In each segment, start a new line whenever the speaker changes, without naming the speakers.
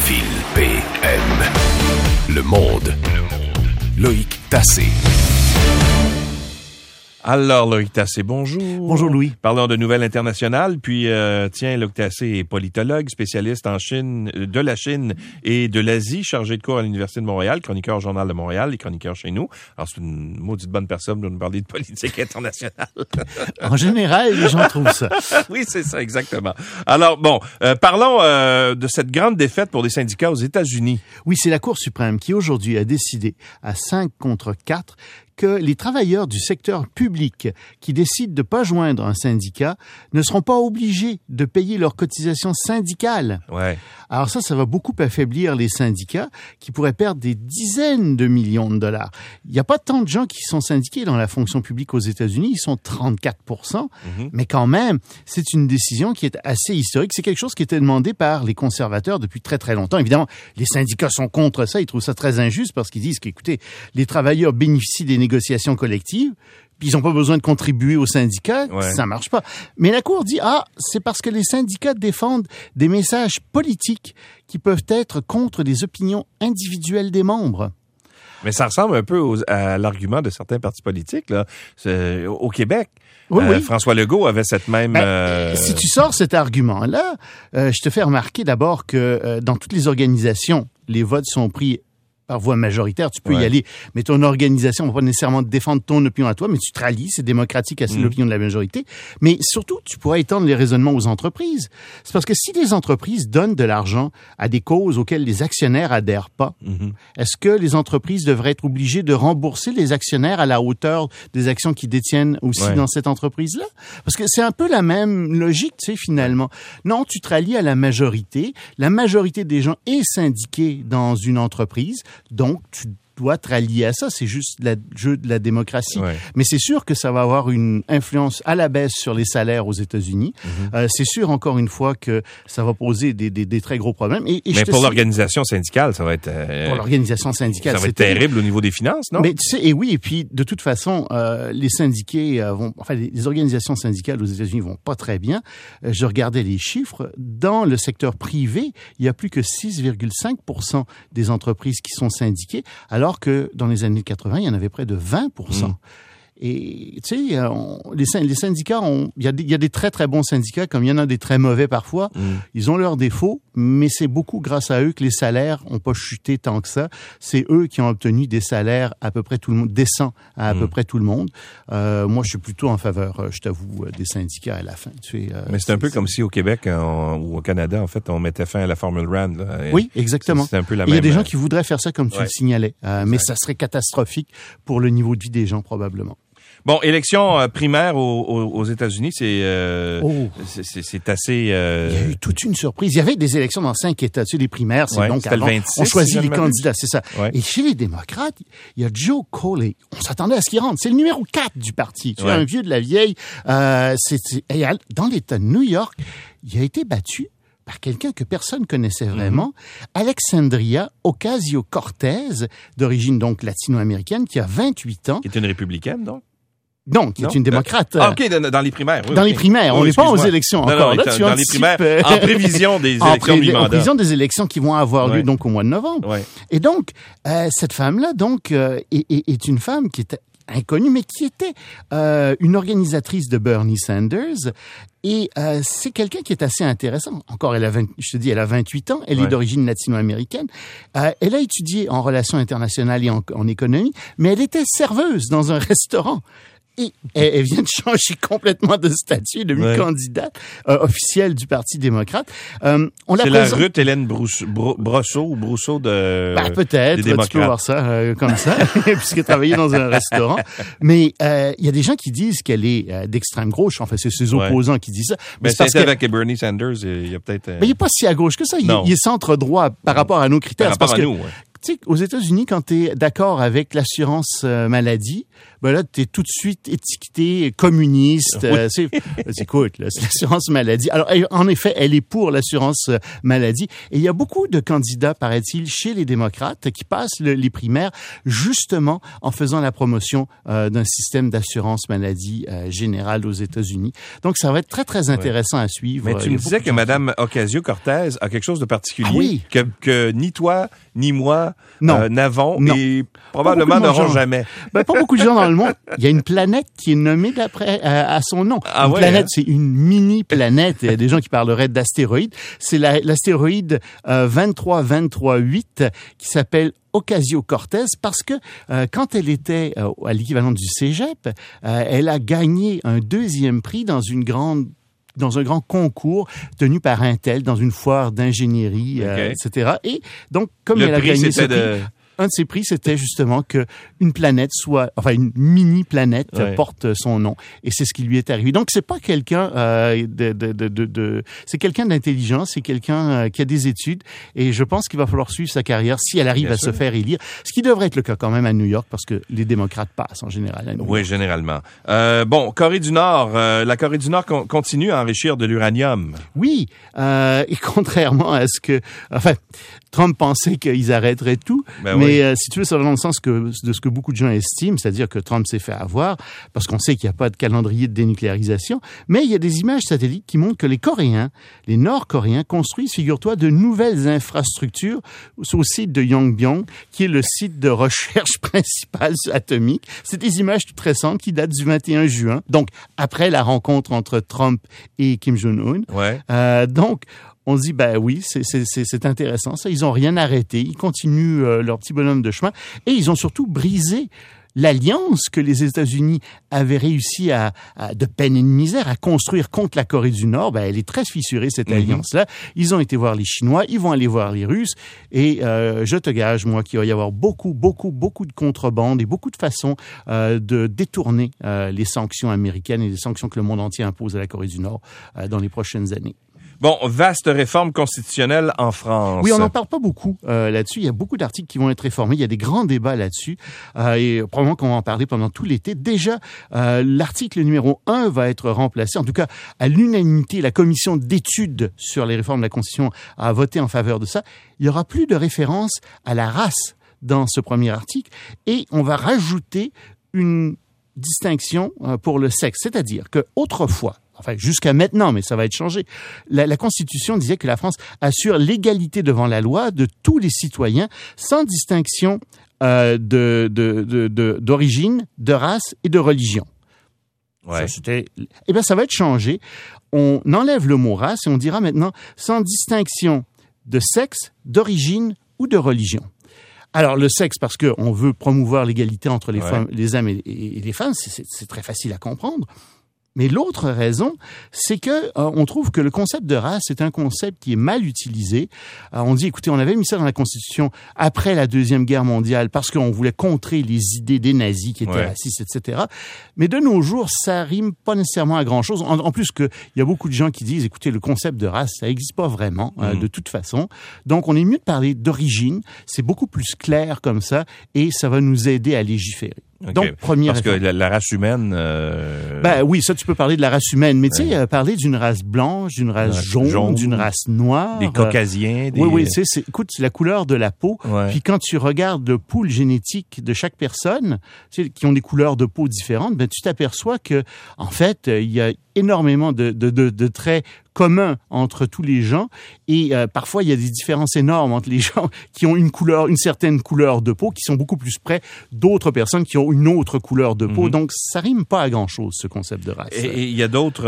Ville PM. Le monde. Loïc Tassé.
Alors, Loïc Tassé, bonjour.
Bonjour, Louis.
Parlons de nouvelles internationales. Puis, Loïc Tassé est politologue, spécialiste en Chine, de la Chine et de l'Asie, chargé de cours à l'Université de Montréal, chroniqueur au Journal de Montréal et chroniqueur chez nous. Alors, c'est une maudite bonne personne de nous parler de politique internationale.
En général, les gens trouvent ça.
Oui, c'est ça, exactement. Alors, bon, parlons de cette grande défaite pour les syndicats aux États-Unis.
Oui, c'est la Cour suprême qui, aujourd'hui, a décidé à 5-4 que les travailleurs du secteur public qui décident de ne pas joindre un syndicat ne seront pas obligés de payer leurs cotisations syndicales.
Ouais.
Alors ça va beaucoup affaiblir les syndicats qui pourraient perdre des dizaines de millions de dollars. Il n'y a pas tant de gens qui sont syndiqués dans la fonction publique aux États-Unis, ils sont 34%, mais quand même, c'est une décision qui est assez historique. C'est quelque chose qui était demandé par les conservateurs depuis très très longtemps. Évidemment, les syndicats sont contre ça, ils trouvent ça très injuste parce qu'ils disent qu'écoutez, les travailleurs bénéficient des négociations collectives, puis ils n'ont pas besoin de contribuer aux syndicats, ça marche pas. Mais la Cour dit, c'est parce que les syndicats défendent des messages politiques qui peuvent être contre des opinions individuelles des membres.
Mais ça ressemble un peu à l'argument de certains partis politiques, là. Au Québec.
Oui.
François Legault avait cette même...
Si tu sors cet argument-là, je te fais remarquer d'abord que dans toutes les organisations, les votes sont pris par voie majoritaire, tu peux y aller, mais ton organisation va pas nécessairement défendre ton opinion à toi, mais tu te rallies, c'est démocratique à l'opinion de la majorité. Mais surtout, tu pourras étendre les raisonnements aux entreprises. C'est parce que si les entreprises donnent de l'argent à des causes auxquelles les actionnaires adhèrent pas, est-ce que les entreprises devraient être obligées de rembourser les actionnaires à la hauteur des actions qu'ils détiennent aussi dans cette entreprise-là? Parce que c'est un peu la même logique, tu sais, finalement. Non, tu te rallies à la majorité. La majorité des gens est syndiquée dans une entreprise. Donc, tu dois te rallier à ça. C'est juste le jeu de la démocratie. Mais c'est sûr que ça va avoir une influence à la baisse sur les salaires aux États-Unis. C'est sûr, encore une fois, que ça va poser des très gros problèmes.
Mais pour l'organisation syndicale, ça va être...
pour l'organisation syndicale,
ça va être terrible au niveau des finances, non?
Mais tu sais, et puis, de toute façon, les syndiqués les organisations syndicales aux États-Unis vont pas très bien. Je regardais les chiffres. Dans le secteur privé, il y a plus que 6,5% des entreprises qui sont syndiquées, alors que dans les années 80, il y en avait près de 20%. Et tu sais, les syndicats, il y a des très très bons syndicats, comme il y en a des très mauvais parfois. Ils ont leurs défauts, mais c'est beaucoup grâce à eux que les salaires ont pas chuté tant que ça. C'est eux qui ont obtenu des salaires à peu près tout le monde, décents à peu près tout le monde. Moi, je suis plutôt en faveur, je t'avoue, des syndicats à la fin. Tu sais,
mais c'est un peu comme si au Québec ou au Canada, en fait, on mettait fin à la Formule Rand. Là.
Oui, exactement.
C'est un peu la même.
Il y a des gens qui voudraient faire ça comme tu le signalais, mais ça serait catastrophique pour le niveau de vie des gens probablement.
Bon, élection primaire aux États-Unis, c'est assez... Il y
a eu toute une surprise. Il y avait des élections dans 5 États. Tu sais, les primaires, c'est donc avant,
le 26,
on choisit les candidats, c'est ça.
Ouais.
Et chez les démocrates, il y a Joe Coley. On s'attendait à ce qu'il rentre. C'est le numéro 4 du parti. Tu vois, un vieux de la vieille. Et dans l'État de New York, il a été battu par quelqu'un que personne connaissait vraiment, Alexandria Ocasio-Cortez, d'origine donc latino-américaine, qui a 28 ans.
Qui est une républicaine, donc?
Non, qui est une démocrate.
OK, dans les primaires. Oui,
dans les primaires. On n'est pas aux élections encore. Là,
dans les primaires, en prévision des élections mi-mandat.
En prévision des élections qui vont avoir lieu donc au mois de novembre. Et donc, cette femme-là, donc, est une femme qui est inconnue, mais qui était une organisatrice de Bernie Sanders. Et c'est quelqu'un qui est assez intéressant. Encore, elle a 28 ans. Elle est d'origine latino-américaine. Elle a étudié en relations internationales et en économie, mais elle était serveuse dans un restaurant. Et elle vient de changer complètement de statut, devenue candidate officielle du Parti démocrate.
C'est la Ruth Hélène Brousseau de
peut-être,
des démocrates.
Tu peux voir ça comme ça, puisqu'elle travaillait dans un restaurant. Mais il y a des gens qui disent qu'elle est d'extrême gauche. Enfin, c'est ses opposants qui disent ça.
Mais c'est avec Bernie Sanders, il y a peut-être...
Mais il n'est pas si à gauche que ça. Il est centre-droit par rapport à nos critères.
Par rapport à nous,
tu sais, aux États-Unis, quand tu es d'accord avec l'assurance maladie, ben là, t'es tout de suite étiqueté communiste. Écoute, là, c'est l'assurance maladie. Alors, en effet, elle est pour l'assurance maladie. Et il y a beaucoup de candidats, paraît-il, chez les démocrates qui passent les primaires justement en faisant la promotion d'un système d'assurance maladie générale aux États-Unis. Donc, ça va être très, très intéressant à suivre.
Mais tu me disais que Mme Ocasio-Cortez a quelque chose de particulier que ni toi, ni moi n'avons et probablement n'auront jamais.
Ben, pas beaucoup de gens dans le monde. Il y a une planète qui est nommée d'après à son nom. Une planète, c'est une mini-planète. Il y a des gens qui parleraient d'astéroïde. C'est l'astéroïde 23238 qui s'appelle Ocasio-Cortez parce que quand elle était à l'équivalent du cégep, elle a gagné un 2e prix dans un grand concours tenu par Intel dans une foire d'ingénierie, etc. Et donc, comme elle a gagné ce prix, un de ses prix, c'était justement que une mini-planète porte son nom. Et c'est ce qui lui est arrivé. Donc, c'est pas quelqu'un c'est quelqu'un d'intelligent, c'est quelqu'un qui a des études. Et je pense qu'il va falloir suivre sa carrière si elle arrive se faire élire. Ce qui devrait être le cas quand même à New York, parce que les démocrates passent en général à New York.
Oui, généralement. Corée du Nord. La Corée du Nord continue à enrichir de l'uranium.
Oui. Et contrairement à ce que... Enfin, Trump pensait qu'ils arrêteraient tout. Mais si tu veux, ça va dans le sens de ce que beaucoup de gens estiment, c'est-à-dire que Trump s'est fait avoir, parce qu'on sait qu'il n'y a pas de calendrier de dénucléarisation, mais il y a des images satellites qui montrent que les Nord-Coréens construisent, figure-toi, de nouvelles infrastructures au site de Yongbyon, qui est le site de recherche principal atomique. C'est des images toutes récentes qui datent du 21 juin, donc après la rencontre entre Trump et Kim Jong-un. Donc, on se dit, oui, c'est intéressant, ça. Ils n'ont rien arrêté. Ils continuent leur petit bonhomme de chemin. Et ils ont surtout brisé l'alliance que les États-Unis avaient réussi de peine et de misère à construire contre la Corée du Nord. Elle est très fissurée, cette alliance-là. Ils ont été voir les Chinois, ils vont aller voir les Russes. Et je te gage, moi, qu'il va y avoir beaucoup de contrebande et beaucoup de façons de détourner les sanctions américaines et les sanctions que le monde entier impose à la Corée du Nord dans les prochaines années.
Bon, vaste réforme constitutionnelle en France.
Oui, on n'en parle pas beaucoup là-dessus. Il y a beaucoup d'articles qui vont être réformés. Il y a des grands débats là-dessus. Et probablement qu'on va en parler pendant tout l'été. Déjà, l'article numéro 1 va être remplacé. En tout cas, à l'unanimité, la commission d'études sur les réformes de la Constitution a voté en faveur de ça. Il n'y aura plus de référence à la race dans ce premier article. Et on va rajouter une distinction pour le sexe. C'est-à-dire que autrefois, enfin jusqu'à maintenant, mais ça va être changé, la Constitution disait que la France assure l'égalité devant la loi de tous les citoyens sans distinction d'origine, de race et de religion.
Ouais.
Ça va être changé. On enlève le mot race et on dira maintenant sans distinction de sexe, d'origine ou de religion. Alors, le sexe, parce qu'on veut promouvoir l'égalité entre les femmes, les hommes et les femmes, c'est très facile à comprendre. Mais l'autre raison, c'est que on trouve que le concept de race est un concept qui est mal utilisé. On dit, écoutez, on avait mis ça dans la Constitution après la Deuxième Guerre mondiale parce qu'on voulait contrer les idées des nazis qui étaient racistes, etc. Mais de nos jours, ça rime pas nécessairement à grand-chose. En plus que il y a beaucoup de gens qui disent, écoutez, le concept de race, ça n'existe pas vraiment de toute façon. Donc, on est mieux de parler d'origine. C'est beaucoup plus clair comme ça et ça va nous aider à légiférer.
Okay.
Donc, première
Parce que la race humaine...
oui, ça, tu peux parler de la race humaine, mais tu sais, parler d'une race blanche, d'une race jaune, d'une race noire...
Des caucasiens...
Oui, écoute, c'est la couleur de la peau. Ouais. Puis quand tu regardes le pool génétique de chaque personne, tu sais, qui ont des couleurs de peau différentes, tu t'aperçois que, en fait, il y a énormément de traits communs entre tous les gens et parfois il y a des différences énormes entre les gens qui ont une certaine couleur de peau qui sont beaucoup plus près d'autres personnes qui ont une autre couleur de peau. Donc ça rime pas à grand chose ce concept de race.
Et il y a d'autres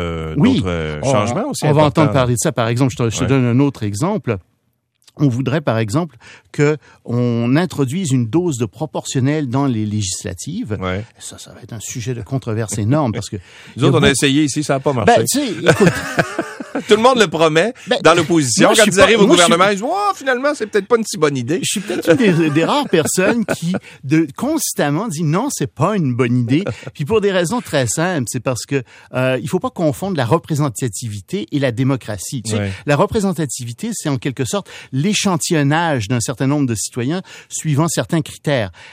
changements aussi.
On va entendre parler de ça. Par exemple, je te donne un autre exemple. On voudrait, par exemple, que on introduise une dose de proportionnelle dans les législatives. Ouais. Ça va être un sujet de controverse énorme parce que...
Nous autres, on a essayé ici, ça n'a pas marché.
Tu sais, écoute...
Tout le monde le promet dans l'opposition. Quand ils arrivent au gouvernement, ils disent « finalement, c'est peut-être pas une si bonne idée. »
Je suis peut-être une des rares personnes qui constamment dit « Non, c'est pas une bonne idée. » Puis pour des raisons très simples, c'est parce que il faut pas confondre la représentativité et la démocratie. Tu sais, la représentativité, c'est en quelque sorte l'échantillonnage d'un certain nombre de citoyens suivant certains critères.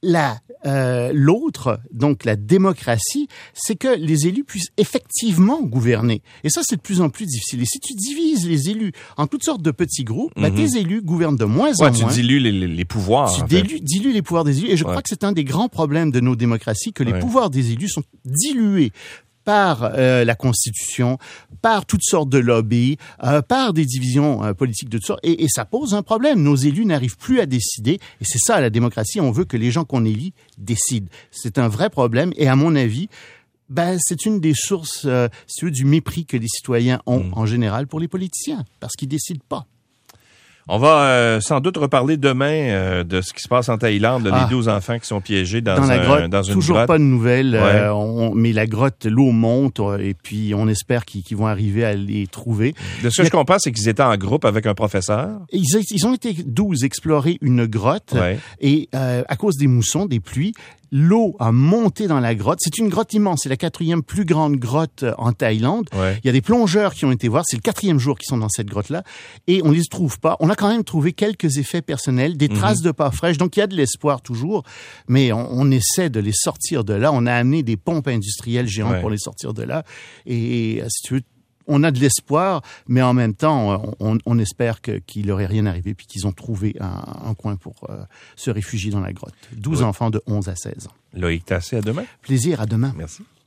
L'autre, donc la démocratie, c'est que les élus puissent effectivement gouverner. Et ça, c'est de plus en plus difficile. Et si tu divises les élus en toutes sortes de petits groupes, tes élus gouvernent de moins en moins.
Tu dilues les pouvoirs.
Tu dilues les pouvoirs des élus. Et je crois que c'est un des grands problèmes de nos démocraties, que les pouvoirs des élus sont dilués par la Constitution, par toutes sortes de lobbies, par des divisions politiques de toutes sortes. Et ça pose un problème. Nos élus n'arrivent plus à décider. Et c'est ça, la démocratie. On veut que les gens qu'on élit décident. C'est un vrai problème. Et à mon avis, c'est une des sources du mépris que les citoyens ont en général pour les politiciens, parce qu'ils décident pas.
On va sans doute reparler demain de ce qui se passe en Thaïlande, les 12 enfants qui sont piégés dans une grotte.
Toujours pas de nouvelles, mais la grotte, l'eau monte, et puis on espère qu'ils vont arriver à les trouver.
De ce que je comprends, c'est qu'ils étaient en groupe avec un professeur.
Ils ont été 12 explorer une grotte, et à cause des moussons, des pluies, l'eau a monté dans la grotte. C'est une grotte immense. C'est la 4e plus grande grotte en Thaïlande. Il y a des plongeurs qui ont été voir. C'est le 4e jour qu'ils sont dans cette grotte-là. Et on les trouve pas. On a quand même trouvé quelques effets personnels, des traces de pas fraîches. Donc, il y a de l'espoir toujours. Mais on essaie de les sortir de là. On a amené des pompes industrielles géantes pour les sortir de là. Et si tu veux, on a de l'espoir, mais en même temps, on espère qu'il n'aurait rien arrivé puis qu'ils ont trouvé un coin pour se réfugier dans la grotte. 12 enfants de 11 à 16 ans.
Loïc Tassé, à demain.
Plaisir, à demain.
Merci.